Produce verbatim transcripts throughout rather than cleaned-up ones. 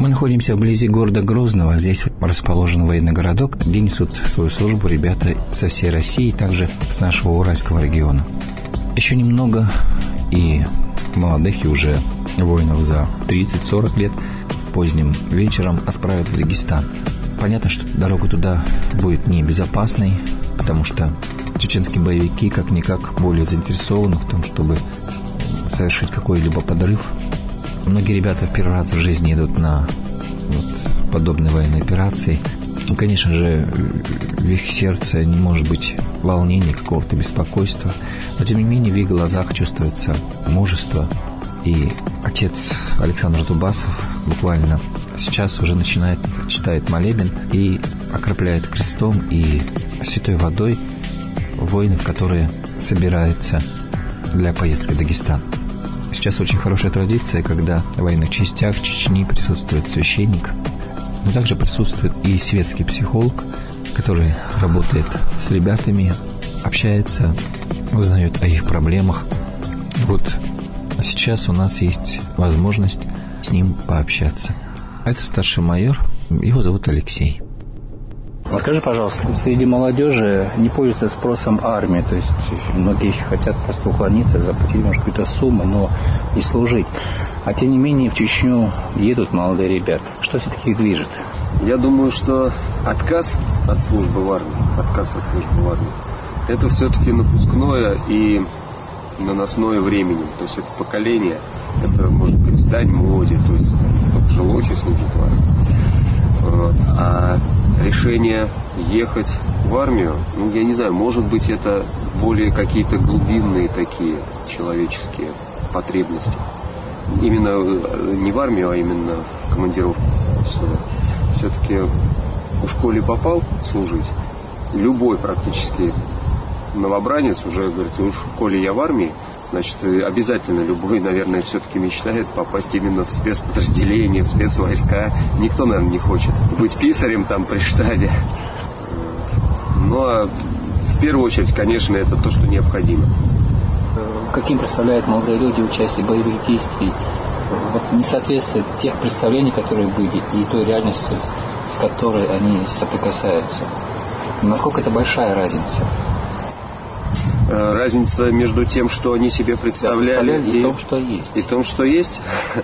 Мы находимся вблизи города Грозного. Здесь расположен военный городок, где несут свою службу ребята со всей России, также с нашего Уральского региона. Еще немного, и молодых, и уже воинов за тридцать-сорок лет в позднем вечером отправят в Дагестан. Понятно, что дорога туда будет небезопасной, потому что чеченские боевики как-никак более заинтересованы в том, чтобы совершить какой-либо подрыв. Многие ребята в первый раз в жизни идут на вот подобные военные операции. И, конечно же, в их сердце не может быть волнения, какого-то беспокойства. Но, тем не менее, в их глазах чувствуется мужество. И отец Александр Дубасов буквально сейчас уже начинает, читает молебен и окропляет крестом и святой водой воинов, которые собираются для поездки в Дагестан. Сейчас очень хорошая традиция, когда в военных частях Чечни присутствует священник, но также присутствует и светский психолог, который работает с ребятами, общается, узнает о их проблемах. Вот сейчас у нас есть возможность с ним пообщаться. Это старший майор, его зовут Алексей. Скажи, пожалуйста, среди молодежи не пользуется спросом армии, то есть многие хотят просто уклониться, заплатить, может, какую-то сумму, но и служить. А тем не менее в Чечню едут молодые ребята. Что все-таки их движет? Я думаю, что отказ от службы в армии, отказ от службы в армии, это все-таки напускное и наносное временем. То есть это поколение, это может быть дань моде, то есть только жилохи служат в армии. Вот. А решение ехать в армию, ну, я не знаю, может быть, это более какие-то глубинные такие человеческие потребности. Именно не в армию, а именно в командировку. Все-таки в школе попал служить, любой практически новобранец уже говорит, уж в школе я в армии, значит, обязательно любой, наверное, все-таки мечтает попасть именно в спецподразделение, в спецвойска. Никто, наверное, не хочет быть писарем там при штабе. Ну, а в первую очередь, конечно, это то, что необходимо. Каким представляют молодые люди участие в боевых действиях? Вот не соответствует тех представлений, которые были, и той реальности, с которой они соприкасаются. Насколько это большая разница? Разница между тем, что они себе представляли, да, и, и том, что есть. И том, что есть.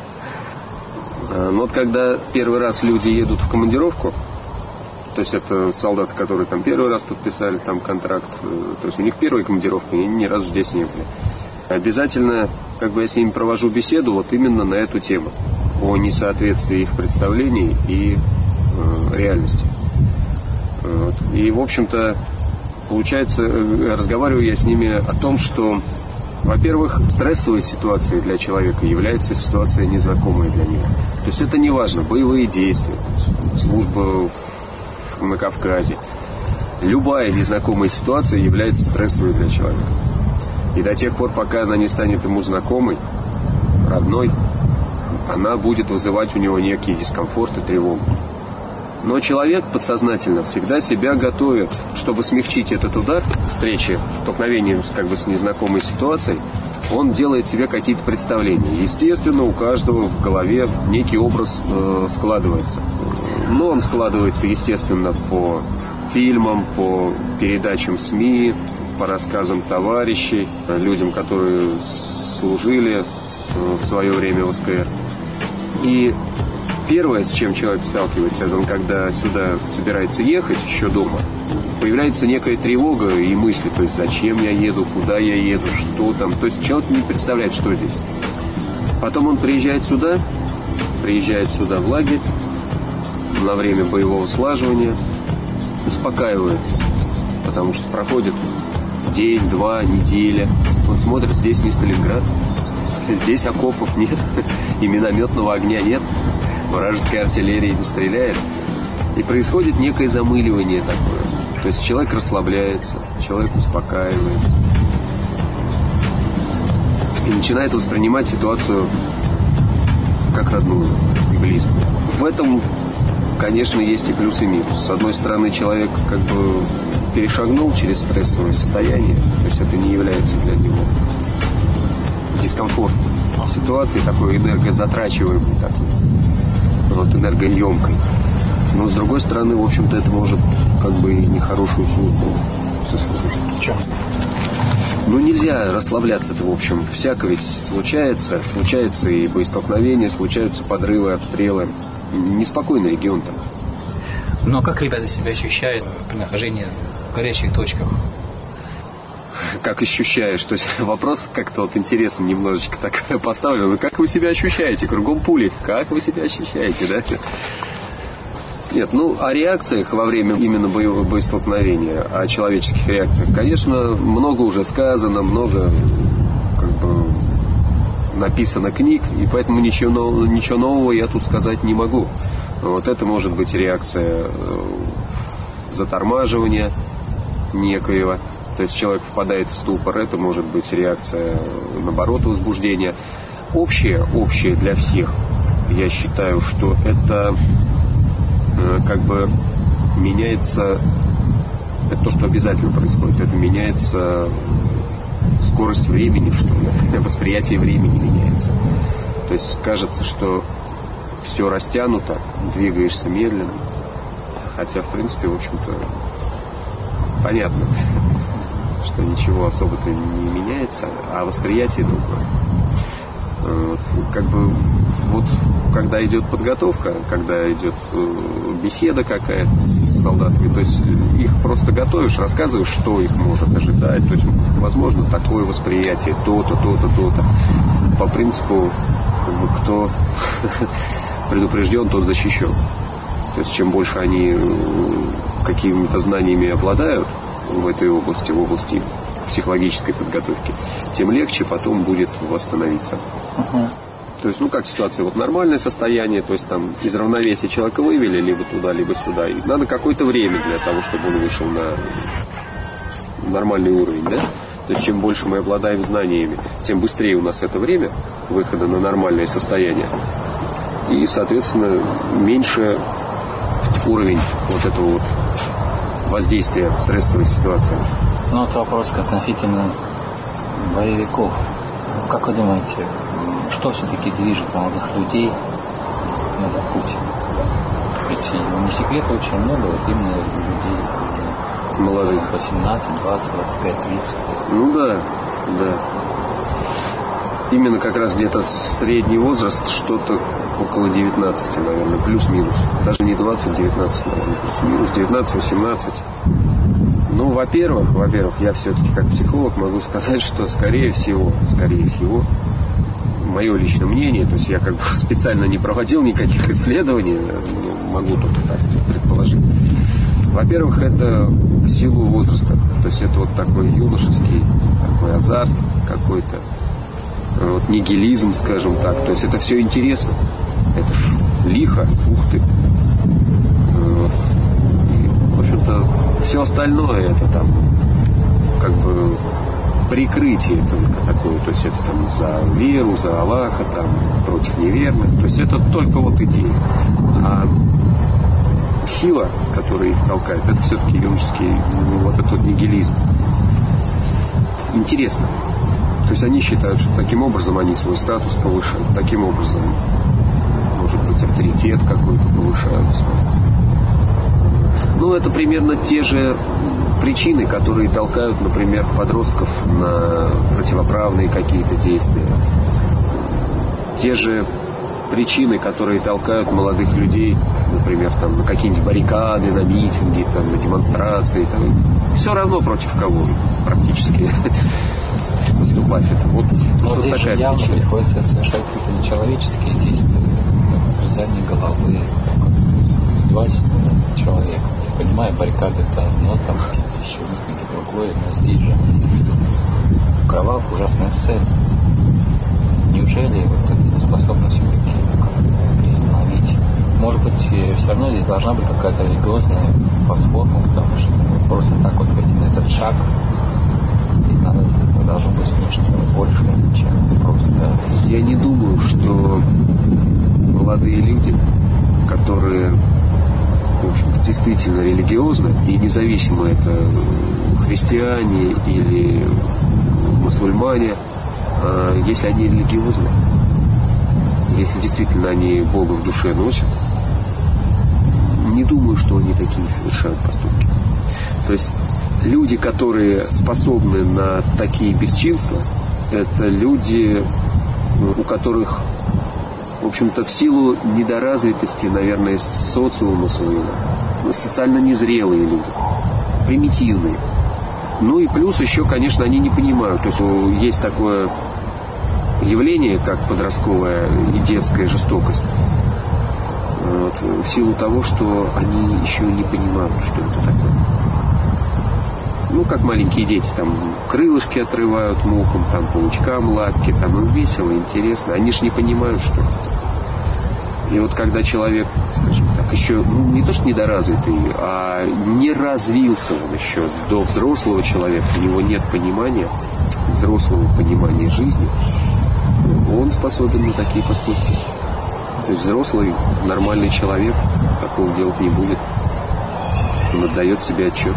Но вот когда первый раз люди едут в командировку, то есть это солдаты, которые там первый раз подписали там контракт, то есть у них первая командировка, они ни разу здесь не были. Обязательно, как бы я с ними провожу беседу вот именно на эту тему, о несоответствии их представлений и э, реальности. Вот. И, в общем-то, получается, разговариваю я с ними о том, что, во-первых, стрессовой ситуацией для человека является ситуация незнакомая для него. То есть это не важно, боевые действия, служба на Кавказе. Любая незнакомая ситуация является стрессовой для человека. И до тех пор, пока она не станет ему знакомой, родной, она будет вызывать у него некий дискомфорт и тревогу. Но человек подсознательно всегда себя готовит, чтобы смягчить этот удар встречи, столкновения как бы с незнакомой ситуацией, он делает себе какие-то представления. Естественно, у каждого в голове некий образ э, складывается. Но он складывается, естественно, по фильмам, по передачам СМИ, по рассказам товарищей, людям, которые служили в свое время в СКР. И первое, с чем человек сталкивается, он когда сюда собирается ехать, еще дома, появляется некая тревога и мысли, то есть зачем я еду, куда я еду, что там. То есть человек не представляет, что здесь. Потом он приезжает сюда, приезжает сюда в лагерь на время боевого слаживания, успокаивается, потому что проходит день, два, неделя. Он смотрит, здесь не Сталинград, здесь окопов нет, и минометного огня нет, вражеской артиллерии не стреляет. И происходит некое замыливание такое. То есть человек расслабляется, человек успокаивается и начинает воспринимать ситуацию как родную и близкую. В этом, конечно, есть и плюс, и минус. С одной стороны, человек как бы перешагнул через стрессовое состояние, то есть это не является для него дискомфортной ситуацией, такой энергозатрачиваемой такой. вот, энергоемкой. Но, с другой стороны, в общем-то, это может как бы и нехорошую службу сослужить. Чем? Ну, нельзя расслабляться-то, в общем. Всяко ведь случается. Случается и боестолкновения, случаются подрывы, обстрелы. Неспокойный регион там. Но как ребята себя ощущают при нахождении в горячих точках? Как ощущаешь? То есть вопрос как-то вот интересный немножечко так поставлен. Ну, как вы себя ощущаете? Кругом пули. Как вы себя ощущаете, да? Нет, ну, о реакциях во время именно боевого боестолкновения, о человеческих реакциях, конечно, много уже сказано, много как бы написано книг, и поэтому ничего нового, ничего нового я тут сказать не могу. Вот это может быть реакция затормаживания некоего, то есть человек впадает в ступор, это может быть реакция, наоборот, возбуждения. Общее, общее для всех, я считаю, что это как бы меняется, это то, что обязательно происходит, это меняется скорость времени, что ли, восприятие времени меняется. То есть кажется, что все растянуто, двигаешься медленно, хотя, в принципе, в общем-то, понятно, что ничего особо-то не меняется, а восприятие другое. Вот, как бы вот когда идет подготовка, когда идет беседа какая-то с солдатами, то есть их просто готовишь, рассказываешь, что их может ожидать, то есть возможно такое восприятие, то-то, то-то, то-то. По принципу, как бы, кто предупрежден, тот защищен. То есть чем больше они какими-то знаниями обладают в этой области, в области психологической подготовки, тем легче потом будет восстановиться. Uh-huh. То есть, ну, как ситуация, вот нормальное состояние, то есть там из равновесия человека вывели либо туда, либо сюда. И надо какое-то время для того, чтобы он вышел на нормальный уровень, да? То есть, чем больше мы обладаем знаниями, тем быстрее у нас это время выхода на нормальное состояние. И, соответственно, меньше уровень вот этого вот воздействия в стрессовой ситуации. Ну, вот вопрос относительно боевиков. Как вы думаете, что все-таки движет молодых людей на этот путь? Ведь не секрет, очень много вот именно людей молодых. восемнадцать, двадцать, двадцать пять, тридцать. Ну да, да. Именно как раз где-то средний возраст, что-то около девятнадцати, наверное, плюс-минус. Даже не двадцать, девятнадцать, наверное, плюс-минус, девятнадцать-восемнадцать. Ну, во-первых, во-первых, я все-таки как психолог могу сказать, что скорее всего, скорее всего, мое личное мнение, то есть я как бы специально не проводил никаких исследований, могу только так предположить. Во-первых, это в силу возраста, то есть это вот такой юношеский, такой азарт какой-то, вот нигилизм, скажем так, то есть это все интересно, это ж лихо, ух ты. Вот. И, в общем-то, все остальное это там как бы прикрытие только такое, то есть это там за веру, за Аллаха, там против неверных, то есть это только вот идея. А сила, которая их толкает, это все-таки юношеский, ну, вот этот нигилизм. Интересно. То есть они считают, что таким образом они свой статус повышают, таким образом, может быть, авторитет какой-то повышают свой. Ну, это примерно те же причины, которые толкают, например, подростков на противоправные какие-то действия. Те же причины, которые толкают молодых людей, например, там, на какие-нибудь баррикады, на митинги, там, на демонстрации. Там, все равно против кого практически выступать. Это вот, но здесь такая же явно причина. Приходится совершать какие-то нечеловеческие действия, отрезание головы, издевательство над человеком. Я понимаю, баррикады это одно, там еще что-нибудь другое, но здесь же в кровавых ужасная сцена. Неужели вот это способно все-таки остановить? Может быть, все равно здесь должна быть какая-то религиозная платформа, потому что просто так вот на этот шаг здесь надо, должно быть нечто больше, чем просто... Я не думаю, что молодые люди, которые, в общем-то, действительно религиозны, и независимо это христиане или мусульмане, если они религиозны, если действительно они Бога в душе носят, думаю, что они такие совершают поступки. То есть люди, которые способны на такие бесчинства, это люди, у которых, в общем-то, в силу недоразвитости, наверное, социума своего, социально незрелые люди, примитивные. Ну и плюс еще, конечно, они не понимают. То есть есть такое явление, как подростковая и детская жестокость. Вот, в силу того, что они еще не понимают, что это такое. Ну, как маленькие дети, там, крылышки отрывают мухам, там, паучкам лапки, там, им весело, интересно. Они же не понимают, что это. И вот когда человек, скажем так, еще, ну, не то что недоразвитый, а не развился он еще до взрослого человека, у него нет понимания, взрослого понимания жизни, он способен на такие поступки. То есть взрослый, нормальный человек такого делать не будет. Он отдает себе отчет.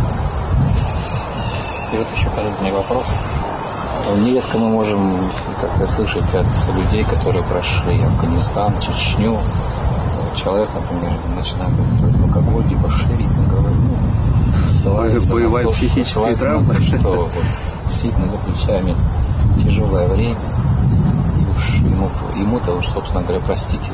И вот еще последний вопрос. Нередко мы можем как-то слышать от людей, которые прошли Афганистан, Чечню. Человек, например, начинает говорить алкоголь, либо шерить на голове. Боевая психическая травма. Что вот, действительно за плечами тяжелое время. Ему, ему-то уж, собственно говоря, простите.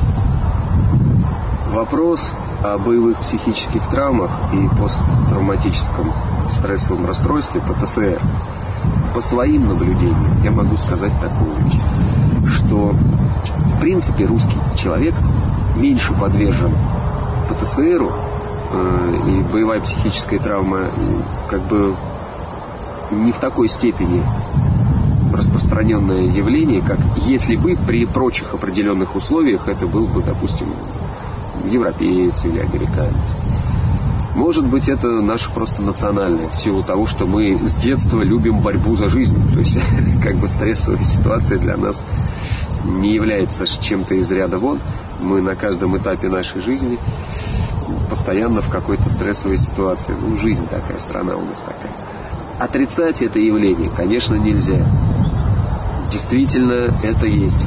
Вопрос о боевых психических травмах и посттравматическом стрессовом расстройстве Пэ Тэ Эс Эр. По своим наблюдениям я могу сказать такую вещь, что в принципе русский человек меньше подвержен Пэ Тэ Эс Эру, э, и боевая психическая травма как бы не в такой степени распространенное явление, как если бы при прочих определенных условиях это был бы, допустим, европеец или американец. Может быть, это наше просто национальное, в силу того, что мы с детства любим борьбу за жизнь. То есть, как бы стрессовая ситуация для нас не является чем-то из ряда вон. Мы на каждом этапе нашей жизни постоянно в какой-то стрессовой ситуации. Ну, жизнь такая, страна у нас такая. Отрицать это явление, конечно, нельзя. Действительно, это есть.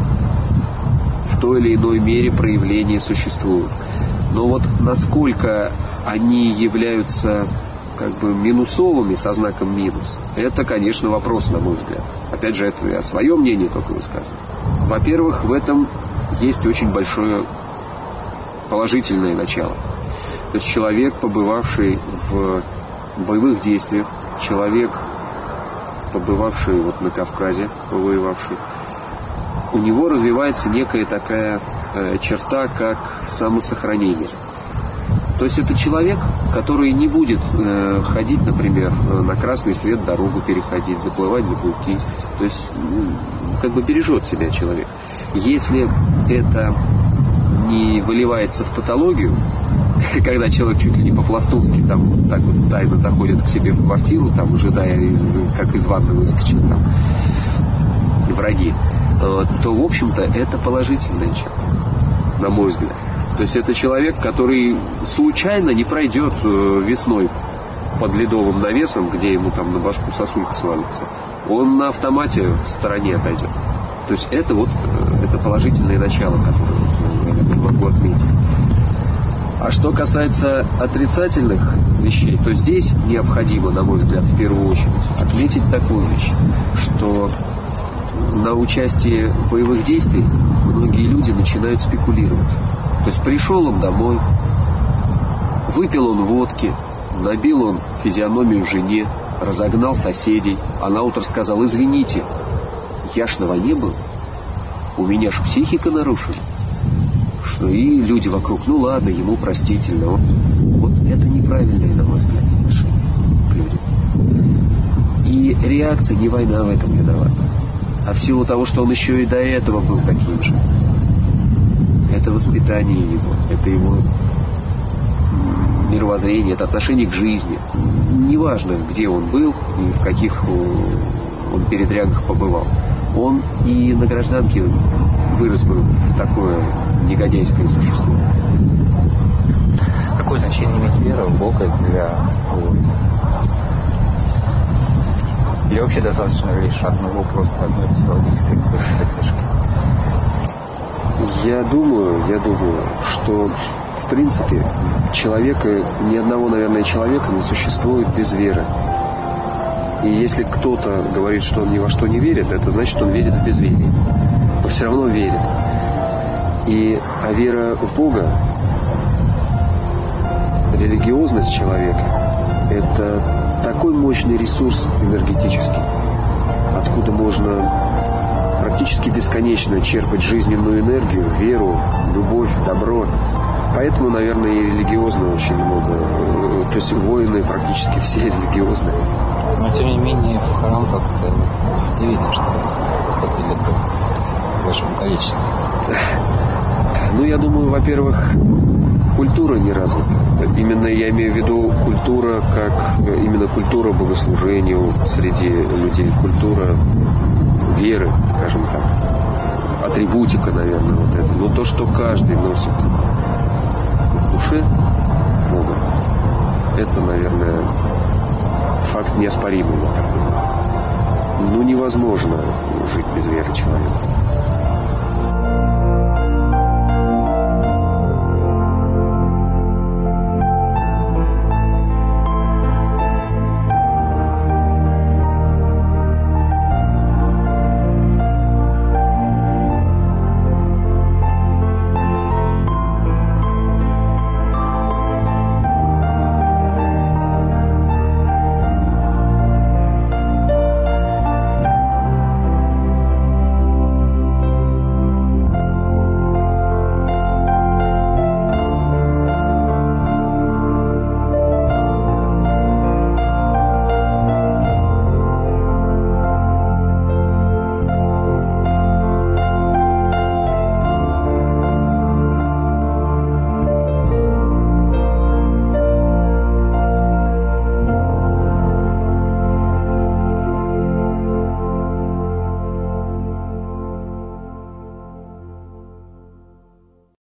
В той или иной мере проявления существуют. Но вот насколько они являются как бы минусовыми со знаком минус, это, конечно, вопрос, на мой взгляд. Опять же, это я свое мнение только высказываю. Во-первых, в этом есть очень большое положительное начало. То есть человек, побывавший в боевых действиях, человек, побывавший вот на Кавказе, повоевавший, у него развивается некая такая э, черта, как самосохранение. То есть это человек, который не будет э, ходить, например, на красный свет дорогу переходить, заплывать за буйки. То есть ну, как бы бережет себя человек. Если это не выливается в патологию, когда человек чуть ли не по-пластунски там вот так вот тайно заходит к себе в квартиру, там, ожидая, как из ванны выскочит там враги, то, в общем-то, это положительная черта, на мой взгляд. То есть это человек, который случайно не пройдет весной под ледовым навесом, где ему там на башку сосулька свалится. Он на автомате в стороне отойдет. То есть это вот это положительное начало, которое я могу отметить. А что касается отрицательных вещей, то здесь необходимо, на мой взгляд, в первую очередь отметить такую вещь, что на участии в боевых действиях многие люди начинают спекулировать. То есть пришел он домой, выпил он водки, набил он физиономию жене, разогнал соседей, а наутро сказал: извините, я ж на войне был, у меня ж психика нарушена. И люди вокруг, ну ладно, ему простительно. Вот, вот это неправильное, на мой взгляд, отношение к людям. И реакция, не война в этом виновата, а в силу того, что он еще и до этого был таким же. Это воспитание его, это его мировоззрение, это отношение к жизни. Неважно, где он был и в каких он передрягах побывал. Он и на гражданке вырос бы в такое негодяйское существо. Какое значение имеет вера в Бога для воина? Или вообще достаточно лишь одного просто одной психологической поддержки? Я думаю, я думаю, что в принципе, человека, ни одного, наверное, человека не существует без веры. И если кто-то говорит, что он ни во что не верит, это значит, что он верит в безверие. Но все равно верит. И а вера в Бога, религиозность человека, это такой мощный ресурс энергетический, откуда можно практически бесконечно черпать жизненную энергию, веру, любовь, добро. Поэтому, наверное, и религиозно очень много. То есть воины практически все религиозные. Но, тем не менее, в храм как-то не видно, что ходили в большом количестве. Ну, я думаю, во-первых, культура не развита. Именно я имею в виду культура, как именно культура богослужению среди людей, культура веры, скажем так, атрибутика, наверное, вот это. Но то, что каждый носит в душе Бога, это, наверное, факт неоспоримый. Ну, невозможно жить без веры человека.